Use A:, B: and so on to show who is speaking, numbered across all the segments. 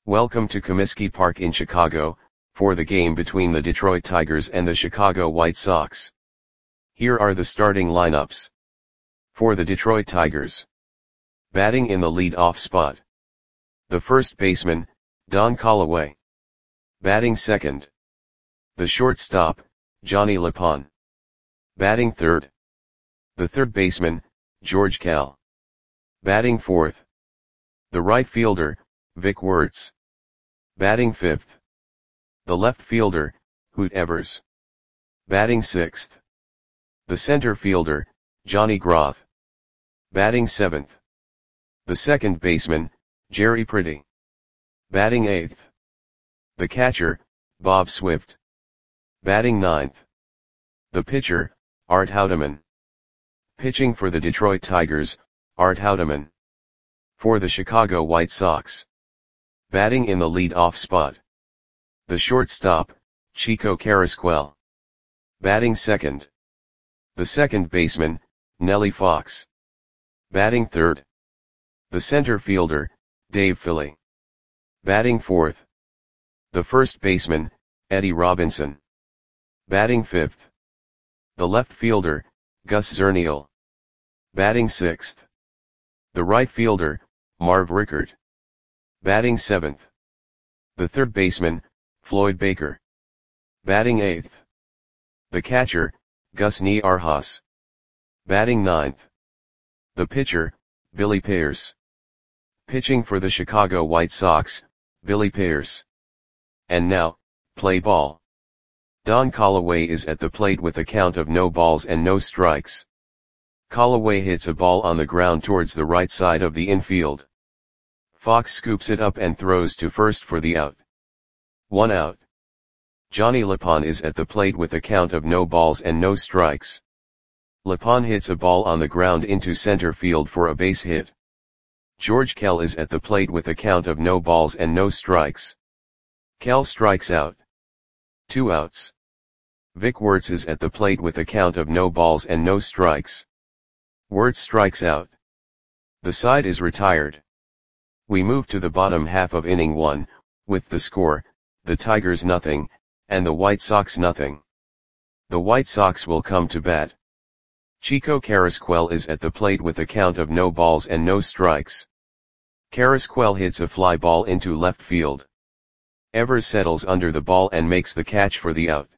A: Welcome to Comiskey Park in Chicago, for the game between the Detroit Tigers and the Chicago White Sox. Here are the starting lineups. For the Detroit Tigers. Batting in the lead-off spot. The first baseman, Don Callaway. Batting second. The shortstop, Johnny LePon. Batting third. The third baseman, George Kell. Batting fourth. The right fielder, Vic Wertz. Batting fifth. The left fielder, Hoot Evers. Batting sixth. The center fielder, Johnny Groth. Batting seventh. The second baseman, Jerry Pretty. Batting eighth. The catcher, Bob Swift. Batting ninth. The pitcher, Art Houdeman. Pitching for the Detroit Tigers, Art Houdeman. For the Chicago White Sox. Batting in the lead-off spot. The shortstop, Chico Carrasquel. Batting second. The second baseman, Nellie Fox. Batting third. The center fielder, Dave Philly. Batting fourth. The first baseman, Eddie Robinson. Batting fifth. The left fielder, Gus Zernial. Batting sixth. The right fielder, Marv Rickert. Batting seventh. The third baseman, Floyd Baker. Batting eighth. The catcher, Gus Niarhas. Batting ninth. The pitcher, Billy Pierce. Pitching for the Chicago White Sox, Billy Pierce. And now, play ball. Don Callaway is at the plate with a count of no balls and no strikes. Callaway hits a ball on the ground towards the right side of the infield. Fox scoops it up and throws to first for the out. 1 out. Johnny LePon is at the plate with a count of no balls and no strikes. LePon hits a ball on the ground into center field for a base hit. George Kell is at the plate with a count of no balls and no strikes. Kell strikes out. 2 outs. Vic Wertz is at the plate with a count of no balls and no strikes. Wertz strikes out. The side is retired. We move to the bottom half of inning 1, with the score, the Tigers nothing, and the White Sox nothing. The White Sox will come to bat. Chico Carrasquel is at the plate with a count of no balls and no strikes. Carrasquel hits a fly ball into left field. Evers settles under the ball and makes the catch for the out.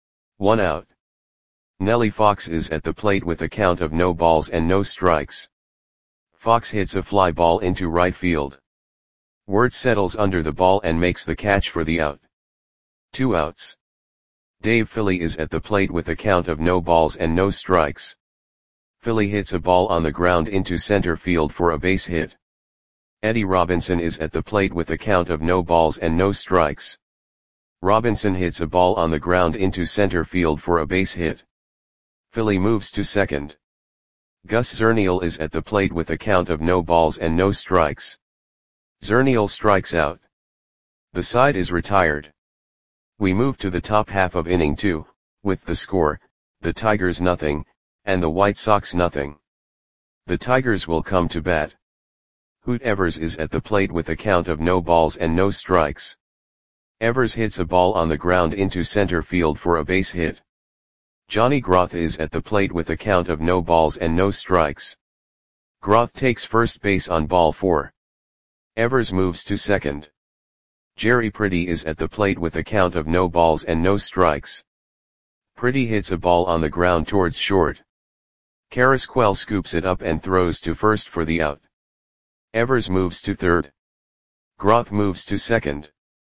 A: 1 out. Nellie Fox is at the plate with a count of no balls and no strikes. Fox hits a fly ball into right field. Wertz settles under the ball and makes the catch for the out. 2 outs. Dave Philly is at the plate with a count of no balls and no strikes. Philly hits a ball on the ground into center field for a base hit. Eddie Robinson is at the plate with a count of no balls and no strikes. Robinson hits a ball on the ground into center field for a base hit. Philly moves to second. Gus Zernial is at the plate with a count of no balls and no strikes. Zernial strikes out. The side is retired. We move to the top half of inning 2, with the score, the Tigers nothing, and the White Sox nothing. The Tigers will come to bat. Hoot Evers is at the plate with a count of no balls and no strikes. Evers hits a ball on the ground into center field for a base hit. Johnny Groth is at the plate with a count of no balls and no strikes. Groth takes first base on ball 4. Evers moves to second. Jerry Pretty is at the plate with a count of no balls and no strikes. Pretty hits a ball on the ground towards short. Carrasquel scoops it up and throws to first for the out. Evers moves to third. Groth moves to second.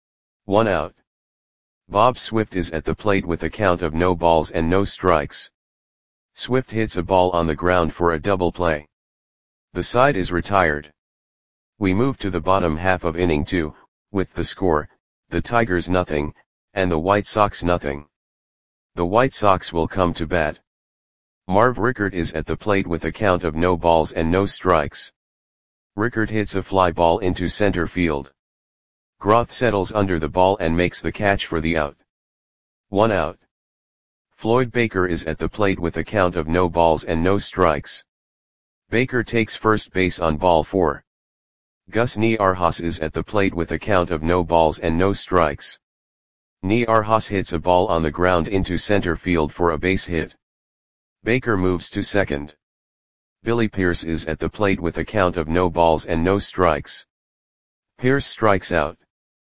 A: 1 out. Bob Swift is at the plate with a count of no balls and no strikes. Swift hits a ball on the ground for a double play. The side is retired. We move to the bottom half of inning 2, with the score, the Tigers nothing, and the White Sox nothing. The White Sox will come to bat. Marv Rickert is at the plate with a count of no balls and no strikes. Rickert hits a fly ball into center field. Groth settles under the ball and makes the catch for the out. 1 out. Floyd Baker is at the plate with a count of no balls and no strikes. Baker takes first base on ball 4. Gus Niarchos is at the plate with a count of no balls and no strikes. Niarchos hits a ball on the ground into center field for a base hit. Baker moves to second. Billy Pierce is at the plate with a count of no balls and no strikes. Pierce strikes out.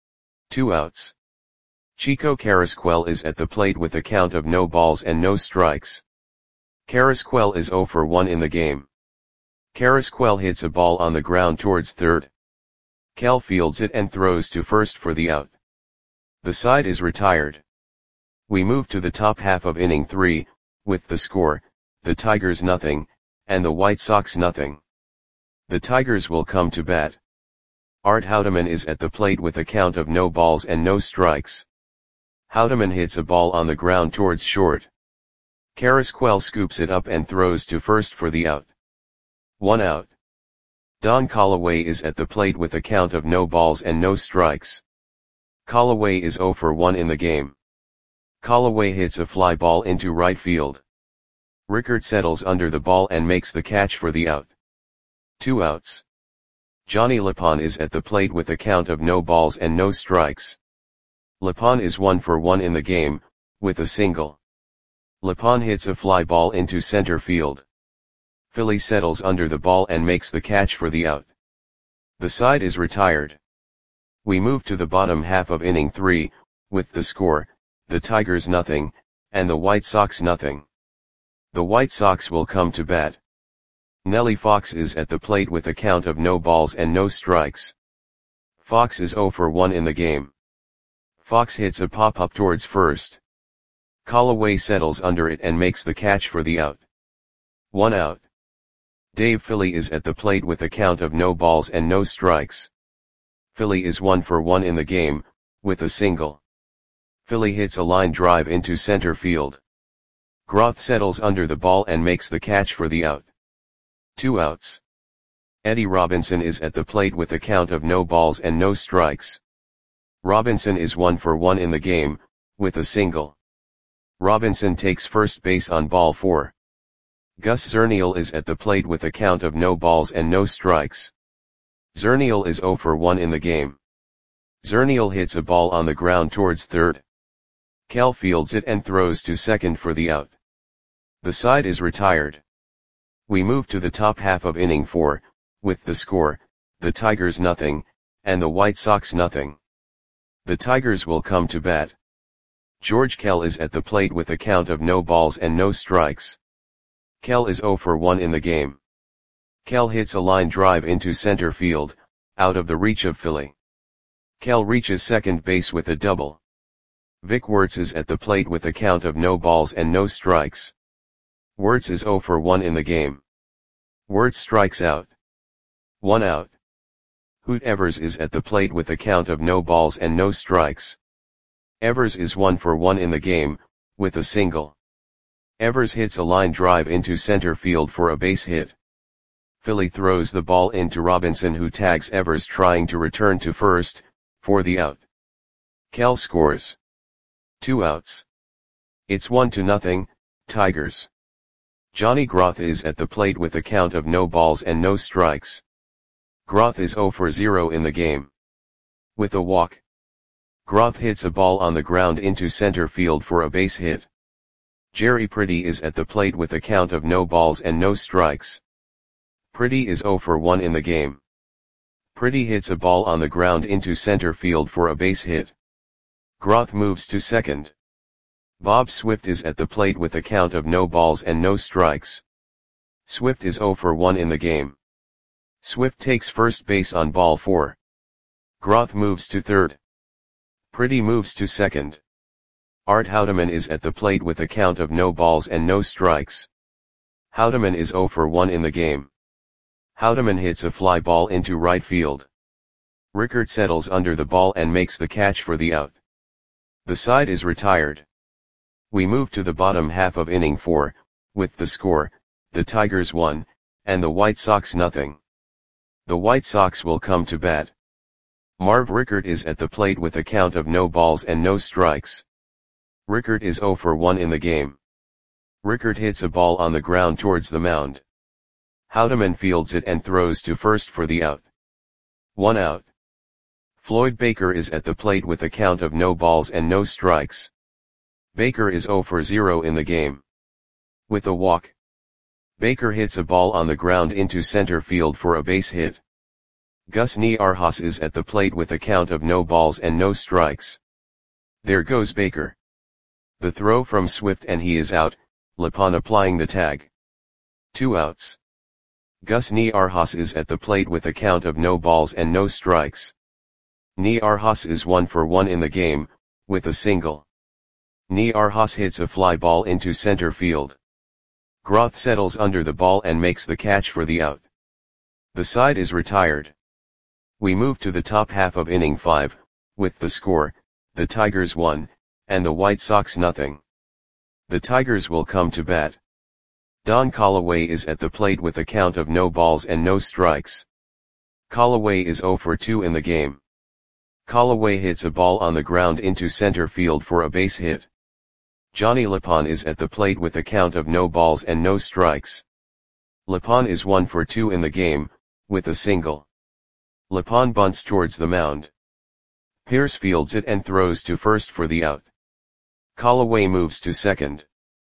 A: 2 outs. Chico Carrasquel is at the plate with a count of no balls and no strikes. Carrasquel is 0 for 1 in the game. Carrasquel hits a ball on the ground towards third. Cal fields it and throws to first for the out. The side is retired. We move to the top half of inning 3, with the score, the Tigers nothing, and the White Sox nothing. The Tigers will come to bat. Art Houdeman is at the plate with a count of no balls and no strikes. Houdeman hits a ball on the ground towards short. Carrasquel scoops it up and throws to first for the out. 1 out. Don Callaway is at the plate with a count of no balls and no strikes. Callaway is 0 for 1 in the game. Callaway hits a fly ball into right field. Rickert settles under the ball and makes the catch for the out. 2 outs. Johnny Lapon is at the plate with a count of no balls and no strikes. Lapon is 1 for 1 in the game, with a single. Lapon hits a fly ball into center field. Philly settles under the ball and makes the catch for the out. The side is retired. We move to the bottom half of inning 3, with the score, the Tigers nothing, and the White Sox nothing. The White Sox will come to bat. Nellie Fox is at the plate with a count of no balls and no strikes. Fox is 0 for 1 in the game. Fox hits a pop-up towards first. Callaway settles under it and makes the catch for the out. 1 out. Dave Philly is at the plate with a count of no balls and no strikes. Philly is 1 for 1 in the game, with a single. Philly hits a line drive into center field. Groth settles under the ball and makes the catch for the out. 2 outs. Eddie Robinson is at the plate with a count of no balls and no strikes. Robinson is 1 for 1 in the game, with a single. Robinson takes first base on ball 4. Gus Zernial is at the plate with a count of no balls and no strikes. Zernial is 0 for 1 in the game. Zernial hits a ball on the ground towards third. Cal fields it and throws to second for the out. The side is retired. We move to the top half of inning 4, with the score, the Tigers nothing, and the White Sox nothing. The Tigers will come to bat. George Kell is at the plate with a count of no balls and no strikes. Kell is 0 for 1 in the game. Kell hits a line drive into center field, out of the reach of Philly. Kell reaches second base with a double. Vic Wertz is at the plate with a count of no balls and no strikes. Wertz is 0 for 1 in the game. Wertz strikes out. 1 out. Hoot Evers is at the plate with a count of no balls and no strikes. Evers is 1 for 1 in the game, with a single. Evers hits a line drive into center field for a base hit. Philly throws the ball into Robinson, who tags Evers trying to return to first, for the out. Kell scores. 2 outs. It's 1-0, Tigers. Johnny Groth is at the plate with a count of no balls and no strikes. Groth is 0 for 0 in the game. With a walk. Groth hits a ball on the ground into center field for a base hit. Jerry Pretty is at the plate with a count of no balls and no strikes. Pretty is 0 for 1 in the game. Pretty hits a ball on the ground into center field for a base hit. Groth moves to second. Bob Swift is at the plate with a count of no balls and no strikes. Swift is 0 for 1 in the game. Swift takes first base on ball 4. Groth moves to third. Pretty moves to second. Art Houdeman is at the plate with a count of no balls and no strikes. Houdeman is 0 for 1 in the game. Houdeman hits a fly ball into right field. Rickert settles under the ball and makes the catch for the out. The side is retired. We move to the bottom half of inning 4, with the score, the Tigers 1, and the White Sox nothing. The White Sox will come to bat. Marv Rickert is at the plate with a count of no balls and no strikes. Rickert is 0 for 1 in the game. Rickert hits a ball on the ground towards the mound. Houdeman fields it and throws to first for the out. 1 out. Floyd Baker is at the plate with a count of no balls and no strikes. Baker is 0 for 0 in the game. With a walk, Baker hits a ball on the ground into center field for a base hit. Gus Niarjas is at the plate with a count of no balls and no strikes. There goes Baker. The throw from Swift and he is out, Lepon applying the tag. 2 outs. Gus Niarjas is at the plate with a count of no balls and no strikes. Niarjas is 1 for 1 in the game, with a single. Niarjas hits a fly ball into center field. Groth settles under the ball and makes the catch for the out. The side is retired. We move to the top half of inning 5, with the score, the Tigers 1, and the White Sox nothing. The Tigers will come to bat. Don Callaway is at the plate with a count of no balls and no strikes. Callaway is 0 for 2 in the game. Callaway hits a ball on the ground into center field for a base hit. Johnny Lepon is at the plate with a count of no balls and no strikes. Lepon is 1 for 2 in the game, with a single. Lepon bunts towards the mound. Pierce fields it and throws to first for the out. Callaway moves to second.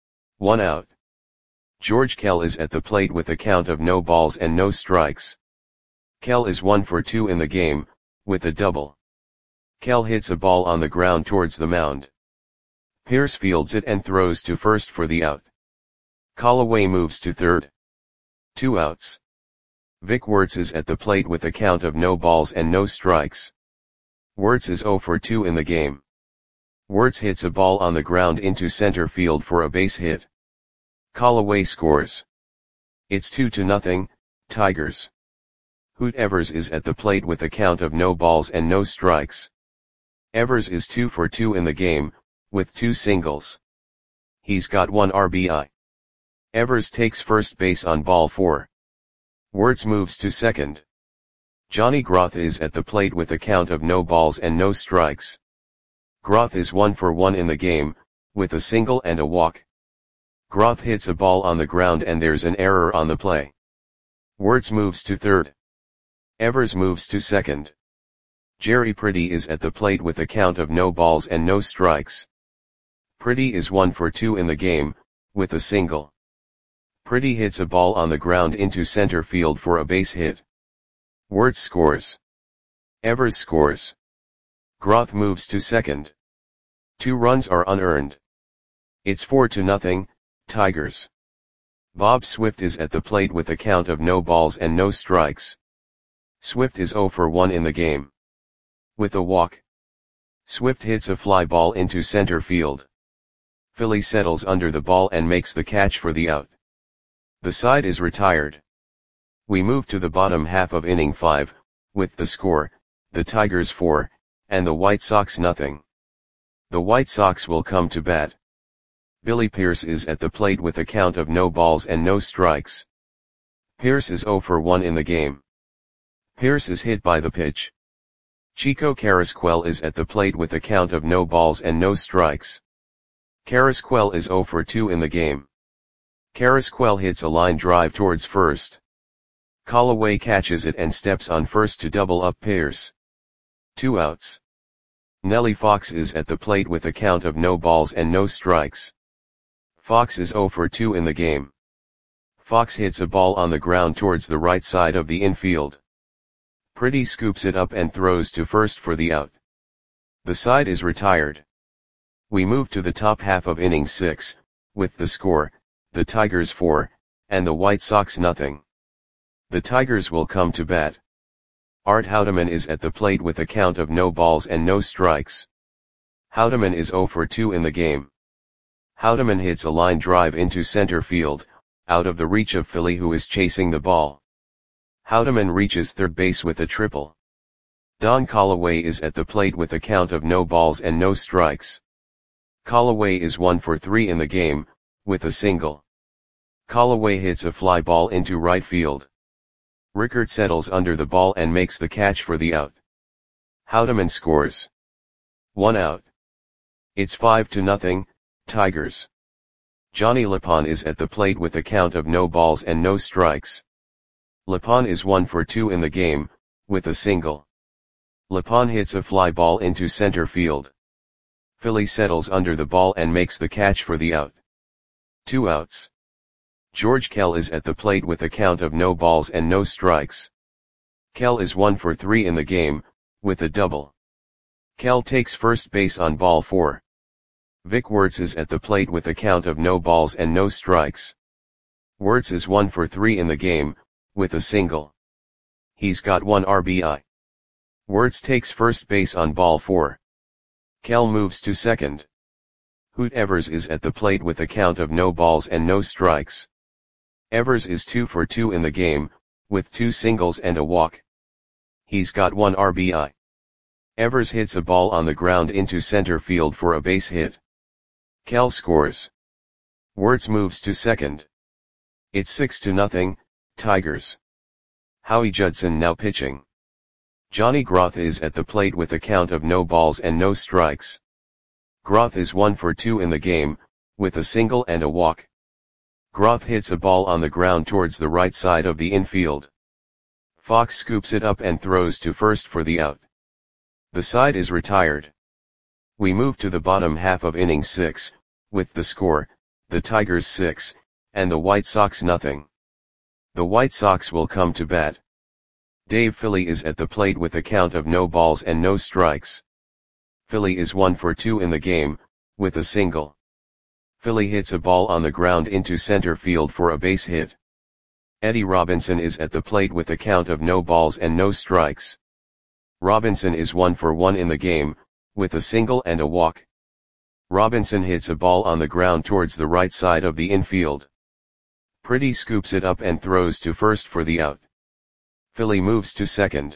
A: 1 out. George Kell is at the plate with a count of no balls and no strikes. Kell is 1 for 2 in the game, with a double. Kell hits a ball on the ground towards the mound. Pierce fields it and throws to first for the out. Callaway moves to third. 2 outs. Vic Wertz is at the plate with a count of no balls and no strikes. Wertz is 0 for 2 in the game. Wertz hits a ball on the ground into center field for a base hit. Callaway scores. It's 2-0, Tigers. Hoot Evers is at the plate with a count of no balls and no strikes. Evers is 2 for 2 in the game, with 2 singles. He's got 1 RBI. Evers takes first base on ball 4. Wertz moves to second. Johnny Groth is at the plate with a count of no balls and no strikes. Groth is 1 for 1 in the game, with a single and a walk. Groth hits a ball on the ground and there's an error on the play. Wertz moves to third. Evers moves to second. Jerry Pretty is at the plate with a count of no balls and no strikes. Pretty is 1 for 2 in the game, with a single. Pretty hits a ball on the ground into center field for a base hit. Wertz scores. Evers scores. Groth moves to second. 2 runs are unearned. It's 4-0, Tigers. Bob Swift is at the plate with a count of no balls and no strikes. Swift is 0 for 1 in the game. With a walk, Swift hits a fly ball into center field. Philly settles under the ball and makes the catch for the out. The side is retired. We move to the bottom half of inning 5, with the score, the Tigers 4, and the White Sox nothing. The White Sox will come to bat. Billy Pierce is at the plate with a count of no balls and no strikes. Pierce is 0 for 1 in the game. Pierce is hit by the pitch. Chico Carrasquel is at the plate with a count of no balls and no strikes. Carrasquel is 0 for 2 in the game. Carrasquel hits a line drive towards first. Callaway catches it and steps on first to double up Pierce. 2 outs. Nellie Fox is at the plate with a count of no balls and no strikes. Fox is 0 for 2 in the game. Fox hits a ball on the ground towards the right side of the infield. Pretty scoops it up and throws to first for the out. The side is retired. We move to the top half of inning 6, with the score, the Tigers 4, and the White Sox nothing. The Tigers will come to bat. Art Houdeman is at the plate with a count of no balls and no strikes. Houdeman is 0 for 2 in the game. Houdeman hits a line drive into center field, out of the reach of Philly who is chasing the ball. Houdeman reaches third base with a triple. Don Callaway is at the plate with a count of no balls and no strikes. Callaway is 1 for 3 in the game, with a single. Callaway hits a fly ball into right field. Rickert settles under the ball and makes the catch for the out. Houdeman scores. 1 out. It's 5-0, Tigers. Johnny Lepon is at the plate with a count of no balls and no strikes. Lepon is 1 for 2 in the game, with a single. Lepon hits a fly ball into center field. Philly settles under the ball and makes the catch for the out. 2 outs. George Kell is at the plate with a count of no balls and no strikes. Kell is 1 for 3 in the game, with a double. Kell takes first base on ball 4. Vic Wertz is at the plate with a count of no balls and no strikes. Wertz is 1 for 3 in the game, with a single. He's got 1 RBI. Wertz takes first base on ball 4. Kell moves to second. Hoot Evers is at the plate with a count of no balls and no strikes. Evers is 2 for 2 in the game, with 2 singles and a walk. He's got 1 RBI. Evers hits a ball on the ground into center field for a base hit. Kell scores. Wertz moves to second. It's 6-0, Tigers. Howie Judson now pitching. Johnny Groth is at the plate with a count of no balls and no strikes. Groth is 1 for 2 in the game, with a single and a walk. Groth hits a ball on the ground towards the right side of the infield. Fox scoops it up and throws to first for the out. The side is retired. We move to the bottom half of inning 6, with the score, the Tigers 6, and the White Sox nothing. The White Sox will come to bat. Dave Philly is at the plate with a count of no balls and no strikes. Philly is 1 for 2 in the game, with a single. Philly hits a ball on the ground into center field for a base hit. Eddie Robinson is at the plate with a count of no balls and no strikes. Robinson is 1 for 1 in the game, with a single and a walk. Robinson hits a ball on the ground towards the right side of the infield. Pretty scoops it up and throws to first for the out. Philly moves to second.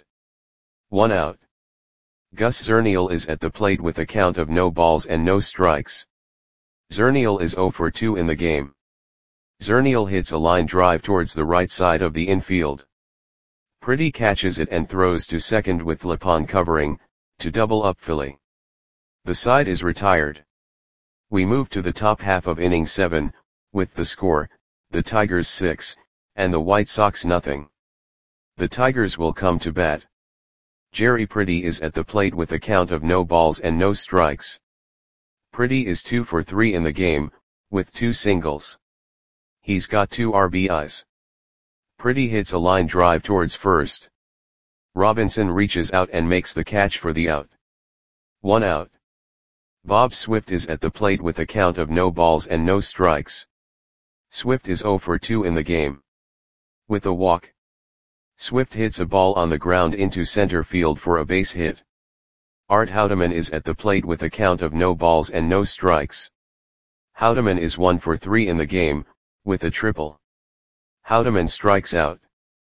A: 1 out. Gus Zernial is at the plate with a count of no balls and no strikes. Zernial is 0 for 2 in the game. Zernial hits a line drive towards the right side of the infield. Pretty catches it and throws to second with Lepon covering, to double up Philly. The side is retired. We move to the top half of inning 7, with the score, the Tigers 6, and the White Sox nothing. The Tigers will come to bat. Jerry Pretty is at the plate with a count of no balls and no strikes. Pretty is 2 for 3 in the game, with 2 singles. He's got 2 RBIs. Pretty hits a line drive towards first. Robinson reaches out and makes the catch for the out. 1 out. Bob Swift is at the plate with a count of no balls and no strikes. Swift is 0 for 2 in the game. With a walk. Swift hits a ball on the ground into center field for a base hit. Art Houdeman is at the plate with a count of no balls and no strikes. Houdeman is 1 for 3 in the game, with a triple. Houdeman strikes out.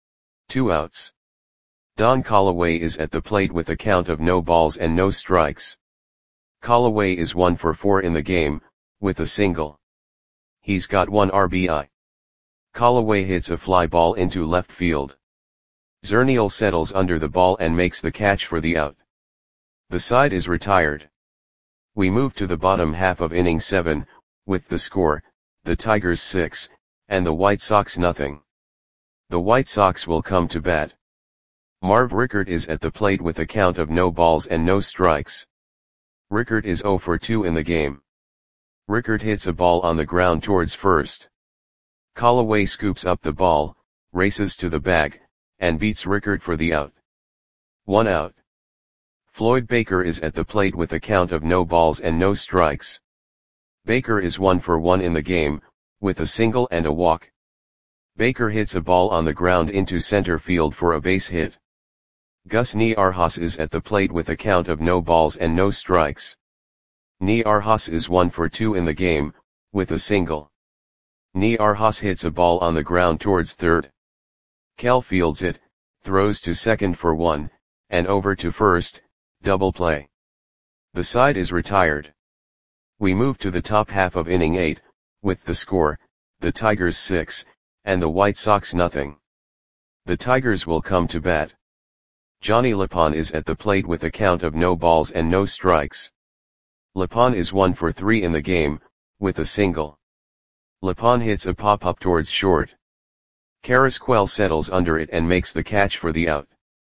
A: 2 outs. Don Callaway is at the plate with a count of no balls and no strikes. Callaway is 1 for 4 in the game, with a single. He's got 1 RBI. Callaway hits a fly ball into left field. Zernial settles under the ball and makes the catch for the out. The side is retired. We move to the bottom half of inning 7, with the score, the Tigers 6, and the White Sox nothing. The White Sox will come to bat. Marv Rickert is at the plate with a count of no balls and no strikes. Rickert is 0 for 2 in the game. Rickert hits a ball on the ground towards first. Callaway scoops up the ball, races to the bag, and beats Rickert for the out. 1 out. Floyd Baker is at the plate with a count of no balls and no strikes. Baker is 1 for 1 in the game, with a single and a walk. Baker hits a ball on the ground into center field for a base hit. Gus Niarhas is at the plate with a count of no balls and no strikes. Niarhas is 1 for 2 in the game, with a single. Niarhas hits a ball on the ground towards third. Kell fields it, throws to second for 1, and over to first, double play. The side is retired. We move to the top half of inning 8, with the score, the Tigers 6, and the White Sox nothing. The Tigers will come to bat. Johnny Lepon is at the plate with a count of no balls and no strikes. Lepon is 1 for 3 in the game, with a single. Lepon hits a pop-up towards short. Carrasquel settles under it and makes the catch for the out.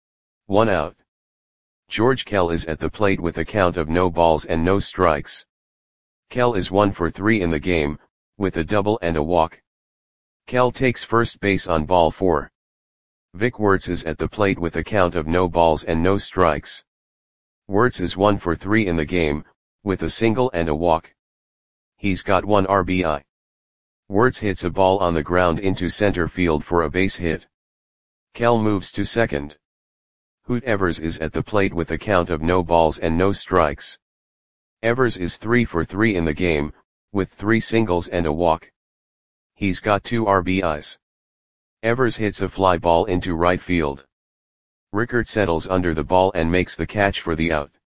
A: 1 out. George Kell is at the plate with a count of no balls and no strikes. Kell is 1 for 3 in the game, with a double and a walk. Kell takes first base on ball 4. Vic Wertz is at the plate with a count of no balls and no strikes. Wertz is 1 for 3 in the game, with a single and a walk. He's got 1 RBI. Wertz hits a ball on the ground into center field for a base hit. Kell moves to second. Hoot Evers is at the plate with a count of no balls and no strikes. Evers is 3 for 3 in the game, with 3 singles and a walk. He's got 2 RBIs. Evers hits a fly ball into right field. Rickert settles under the ball and makes the catch for the out.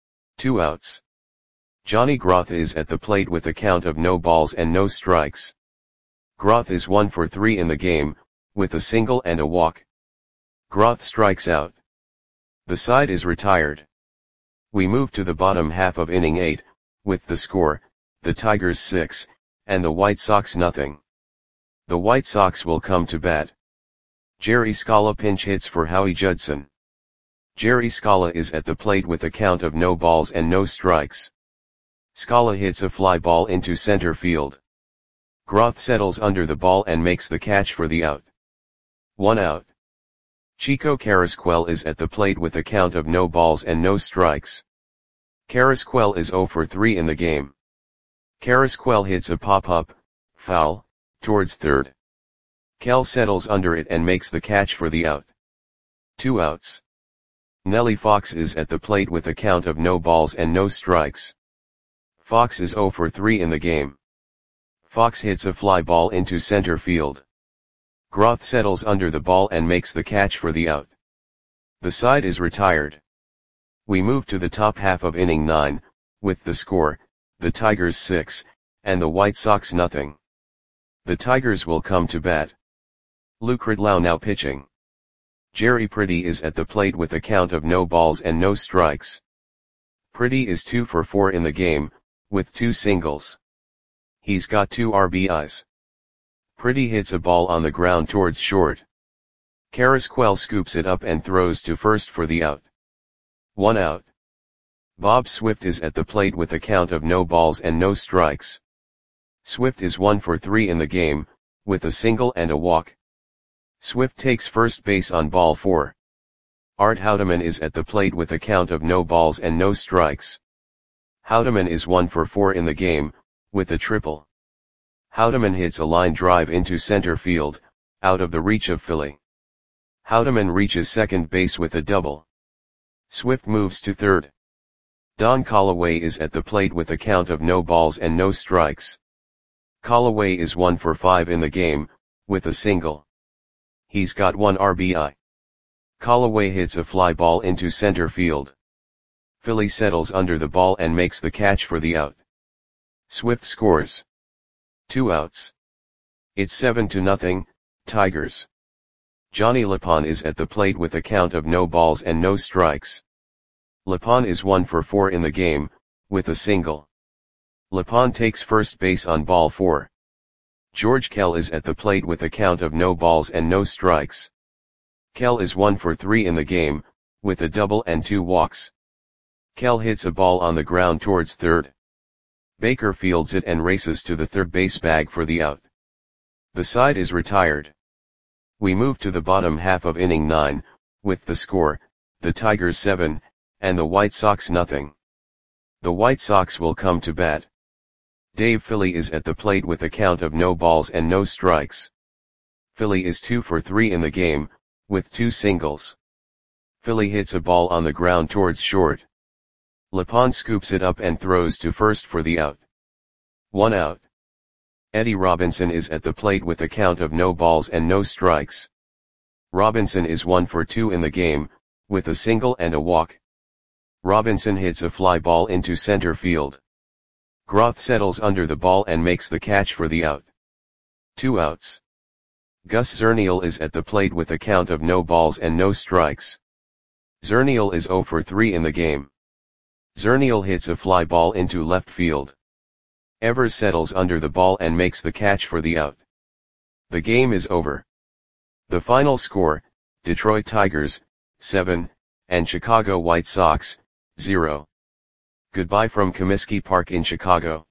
A: 2 outs. Johnny Groth is at the plate with a count of no balls and no strikes. Groth is 1 for 3 in the game, with a single and a walk. Groth strikes out. The side is retired. We move to the bottom half of inning 8, with the score, the Tigers 6, and the White Sox nothing. The White Sox will come to bat. Jerry Scala pinch hits for Howie Judson. Jerry Scala is at the plate with a count of no balls and no strikes. Scala hits a fly ball into center field. Groth settles under the ball and makes the catch for the out. 1 out. Chico Carrasquel is at the plate with a count of no balls and no strikes. Carrasquel is 0 for 3 in the game. Carrasquel hits a pop-up, foul, towards third. Kell settles under it and makes the catch for the out. 2 outs. Nellie Fox is at the plate with a count of no balls and no strikes. Fox is 0 for 3 in the game. Fox hits a fly ball into center field. Groth settles under the ball and makes the catch for the out. The side is retired. We move to the top half of inning 9, with the score, the Tigers 6, and the White Sox nothing. The Tigers will come to bat. Luke Ridlow now pitching. Jerry Pretty is at the plate with a count of no balls and no strikes. Pretty is 2 for 4 in the game, with 2 singles. He's got 2 RBIs. Pretty hits a ball on the ground towards short. Carrasquel scoops it up and throws to first for the out. 1 out. Bob Swift is at the plate with a count of no balls and no strikes. Swift is 1 for 3 in the game, with a single and a walk. Swift takes first base on ball 4. Art Houdeman is at the plate with a count of no balls and no strikes. Houdeman is 1 for 4 in the game, with a triple. Houdeman hits a line drive into center field, out of the reach of Philly. Houdeman reaches second base with a double. Swift moves to third. Don Callaway is at the plate with a count of no balls and no strikes. Callaway is 1 for 5 in the game, with a single. He's got 1 RBI. Callaway hits a fly ball into center field. Philly settles under the ball and makes the catch for the out. Swift scores. 2 outs. It's 7-0, Tigers. Johnny Lapon is at the plate with a count of no balls and no strikes. Lapon is 1 for 4 in the game, with a single. Lapon takes first base on ball 4. George Kell is at the plate with a count of no balls and no strikes. Kell is 1 for 3 in the game, with a double and 2 walks. Kell hits a ball on the ground towards third. Baker fields it and races to the third base bag for the out. The side is retired. We move to the bottom half of inning 9, with the score, the Tigers 7, and the White Sox nothing. The White Sox will come to bat. Dave Philly is at the plate with a count of no balls and no strikes. Philly is 2 for 3 in the game, with 2 singles. Philly hits a ball on the ground towards short. Lapon scoops it up and throws to first for the out. 1 out. Eddie Robinson is at the plate with a count of no balls and no strikes. Robinson is 1 for 2 in the game, with a single and a walk. Robinson hits a fly ball into center field. Groth settles under the ball and makes the catch for the out. 2 outs. Gus Zernial is at the plate with a count of no balls and no strikes. Zernial is 0 for 3 in the game. Zernial hits a fly ball into left field. Evers settles under the ball and makes the catch for the out. The game is over. The final score, Detroit Tigers, 7, and Chicago White Sox, 0. Goodbye from Comiskey Park in Chicago.